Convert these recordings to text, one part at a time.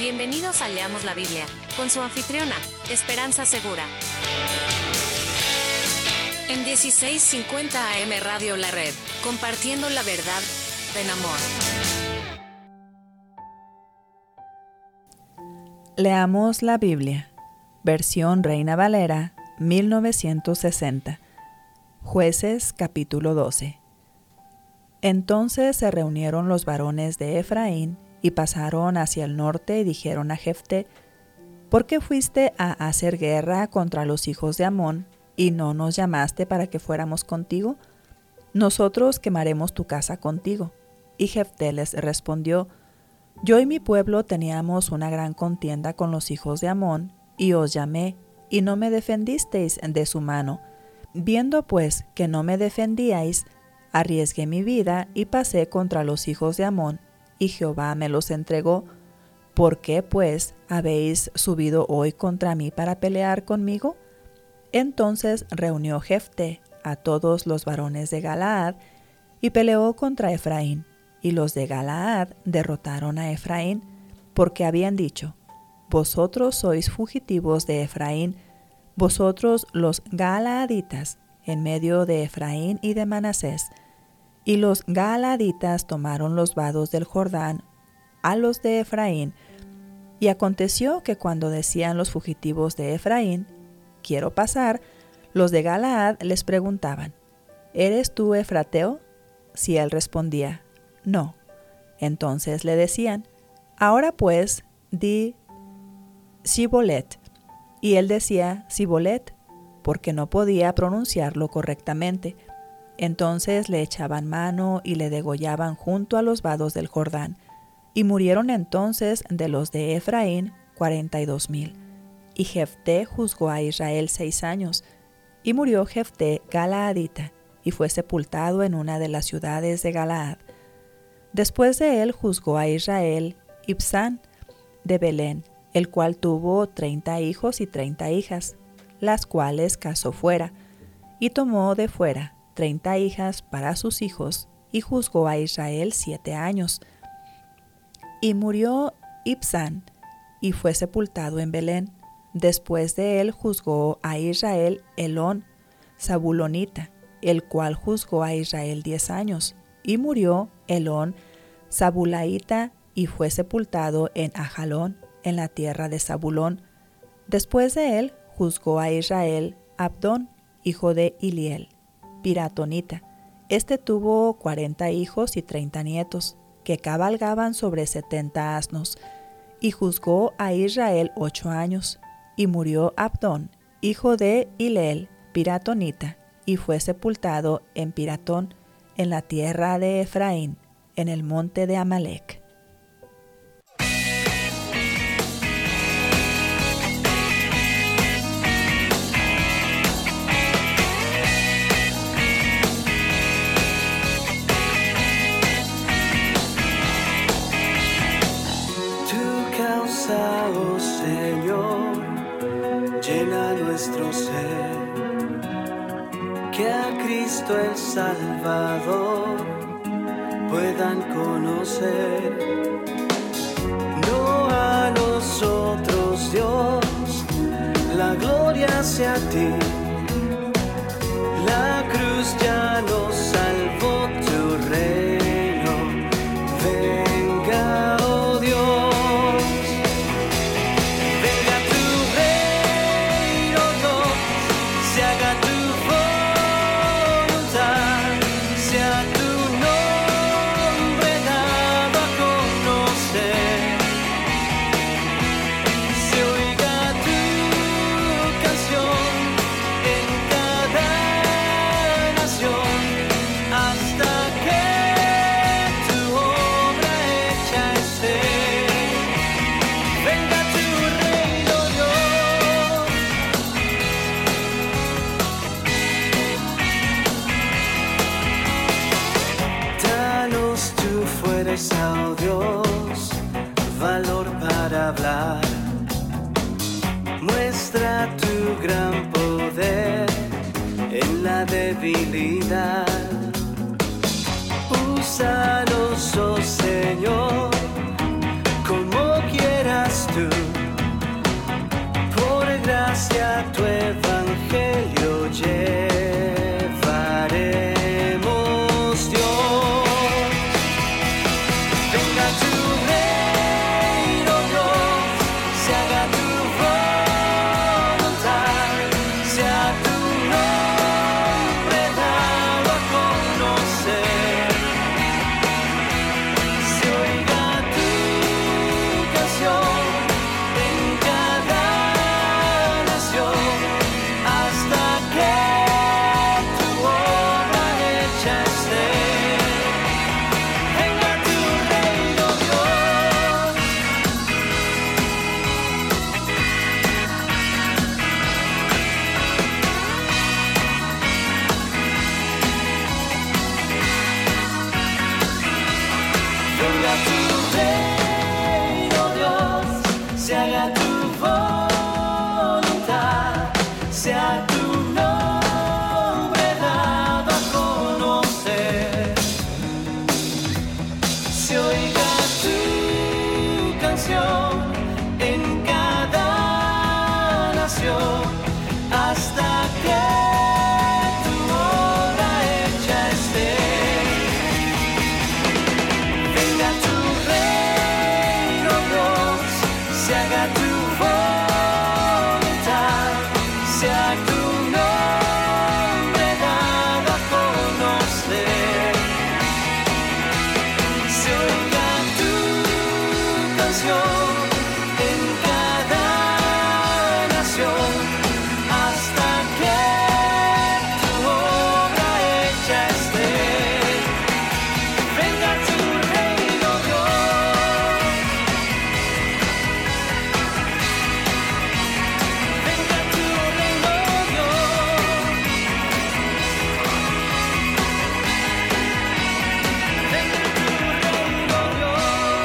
Bienvenidos a Leamos la Biblia, con su anfitriona, Esperanza Segura. En 1650 AM Radio La Red, compartiendo la verdad en amor. Leamos la Biblia, versión Reina Valera, 1960. Jueces, capítulo 12. Entonces se reunieron los varones de Efraín y pasaron hacia el norte y dijeron a Jefté: ¿Por qué fuiste a hacer guerra contra los hijos de Amón y no nos llamaste para que fuéramos contigo? Nosotros quemaremos tu casa contigo. Y Jefté les respondió: Yo y mi pueblo teníamos una gran contienda con los hijos de Amón, y os llamé, y no me defendisteis de su mano. Viendo pues que no me defendíais, arriesgué mi vida y pasé contra los hijos de Amón, y Jehová me los entregó. ¿Por qué, pues, habéis subido hoy contra mí para pelear conmigo? Entonces reunió Jefté a todos los varones de Galaad, y peleó contra Efraín, y los de Galaad derrotaron a Efraín, porque habían dicho: Vosotros sois fugitivos de Efraín, vosotros los galaaditas, en medio de Efraín y de Manasés. Y los galaaditas tomaron los vados del Jordán a los de Efraín. Y aconteció que cuando decían los fugitivos de Efraín: Quiero pasar, los de Galaad les preguntaban: ¿Eres tú efrateo? Si él respondía: No. Entonces le decían: Ahora pues, di Sibolet. Y él decía Sibolet, porque no podía pronunciarlo correctamente. Entonces le echaban mano y le degollaban junto a los vados del Jordán. Y murieron entonces de los de Efraín 42,000. Y Jefté juzgó a Israel 6 años. Y murió Jefté galaadita, y fue sepultado en una de las ciudades de Galaad. Después de él juzgó a Israel Ibzán de Belén, el cual tuvo 30 hijos y 30 hijas, las cuales casó fuera, y tomó de fuera 30 hijas para sus hijos, y juzgó a Israel 7 años. Y murió Ibzán, y fue sepultado en Belén. Después de él juzgó a Israel Elón, Zabulonita, el cual juzgó a Israel 10 años. Y murió Elón, Zabulaita, y fue sepultado en Ajalón, en la tierra de Zabulón. Después de él juzgó a Israel Abdón, hijo de Iliel, piratonita. Este tuvo 40 hijos y 30 nietos, que cabalgaban sobre 70 asnos, y juzgó a Israel 8 años. Y murió Abdón, hijo de Iliel, piratonita, y fue sepultado en Piratón, en la tierra de Efraín, en el monte de Amalec. Oh Señor, llena nuestro ser, que a Cristo el Salvador puedan conocer. No a nosotros, Dios, la gloria sea a ti. La cruz ya nos salvó, tu reino venga, oh Dios. Oh Dios, valor para hablar, muestra tu gran poder en la debilidad. Úsanos, oh Señor, como quieras tu reino, Dios, se haga tu voluntad, sea tu nombre dado a conocer. Se oiga tu canción en cada nación, hasta que tu obra hecha esté. Venga tu reino, Dios, se haga tu voluntad, sea tu nombre dado a conocer. Se oiga tu canción en cada nación, hasta que tu obra hecha esté. Venga tu reino, Dios. Venga tu reino, Dios. Venga tu reino, Dios.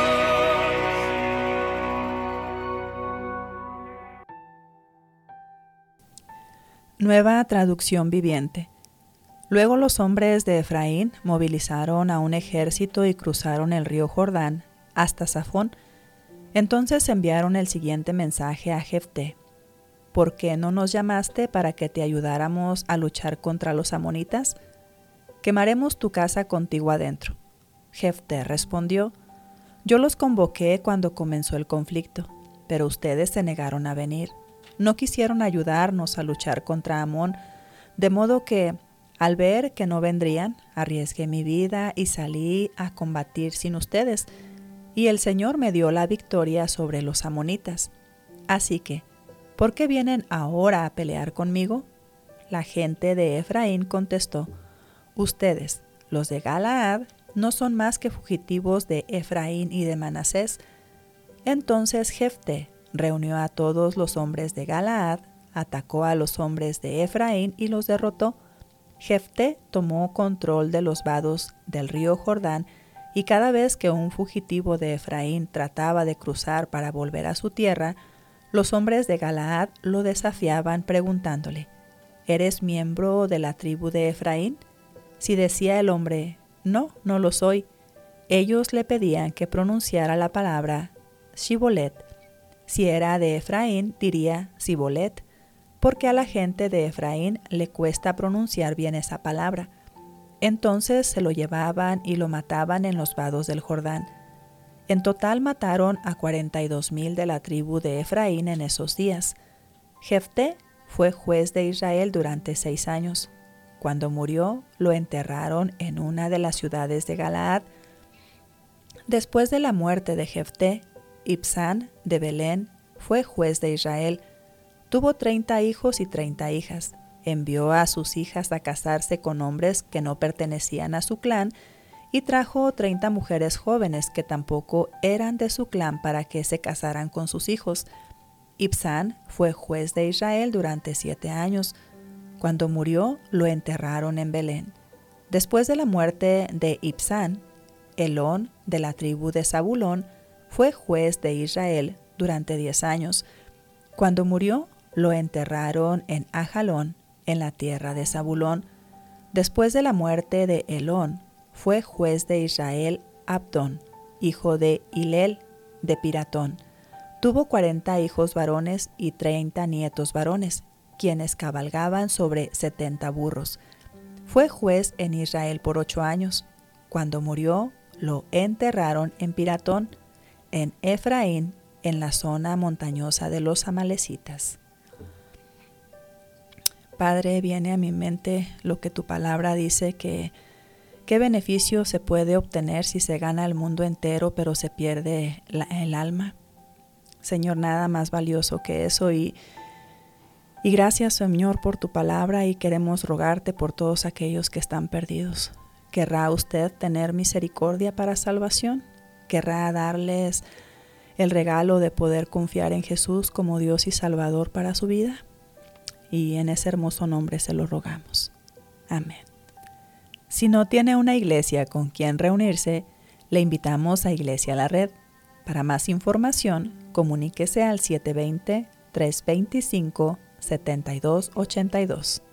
Nueva traducción viviente. Luego los hombres de Efraín movilizaron a un ejército y cruzaron el río Jordán hasta Safón. Entonces enviaron el siguiente mensaje a Jefté: ¿Por qué no nos llamaste para que te ayudáramos a luchar contra los amonitas? Quemaremos tu casa contigo adentro. Jefté respondió: Yo los convoqué cuando comenzó el conflicto, pero ustedes se negaron a venir. No quisieron ayudarnos a luchar contra Amón, de modo que, al ver que no vendrían, arriesgué mi vida y salí a combatir sin ustedes, y el Señor me dio la victoria sobre los amonitas. Así que, ¿por qué vienen ahora a pelear conmigo? La gente de Efraín contestó: Ustedes, los de Galaad, no son más que fugitivos de Efraín y de Manasés. Entonces Jefté reunió a todos los hombres de Galaad, atacó a los hombres de Efraín y los derrotó. Jefté tomó control de los vados del río Jordán, y cada vez que un fugitivo de Efraín trataba de cruzar para volver a su tierra, los hombres de Galaad lo desafiaban preguntándole: ¿Eres miembro de la tribu de Efraín? Si decía el hombre: No, no lo soy, ellos le pedían que pronunciara la palabra Shibolet. Si era de Efraín, diría Sibolet, porque a la gente de Efraín le cuesta pronunciar bien esa palabra. Entonces se lo llevaban y lo mataban en los vados del Jordán. En total mataron a 42,000 de la tribu de Efraín en esos días. Jefté fue juez de Israel durante 6 años. Cuando murió, lo enterraron en una de las ciudades de Galaad. Después de la muerte de Jefté, Ibsán de Belén fue juez de Israel. Tuvo 30 hijos y 30 hijas. Envió a sus hijas a casarse con hombres que no pertenecían a su clan y trajo 30 mujeres jóvenes que tampoco eran de su clan para que se casaran con sus hijos. Ibsán fue juez de Israel durante 7 años. Cuando murió, lo enterraron en Belén. Después de la muerte de Ibsán, Elón, de la tribu de Zabulón, fue juez de Israel durante 10 años. Cuando murió, lo enterraron en Ajalón, en la tierra de Zabulón. Después de la muerte de Elón, fue juez de Israel Abdón, hijo de Hilel, de Piratón. Tuvo 40 hijos varones y 30 nietos varones, quienes cabalgaban sobre 70 burros. Fue juez en Israel por 8 años. Cuando murió, lo enterraron en Piratón, en Efraín, en la zona montañosa de los amalecitas. Padre, viene a mi mente lo que tu palabra dice, que qué beneficio se puede obtener si se gana el mundo entero pero se pierde el alma. Señor, nada más valioso que eso, y gracias, Señor, por tu palabra, y queremos rogarte por todos aquellos que están perdidos. ¿Querrá usted tener misericordia para salvación? ¿Querrá darles el regalo de poder confiar en Jesús como Dios y Salvador para su vida? Y en ese hermoso nombre se lo rogamos. Amén. Si no tiene una iglesia con quien reunirse, Le invitamos a Iglesia La Red. Para más información, comuníquese al 720-325-7282.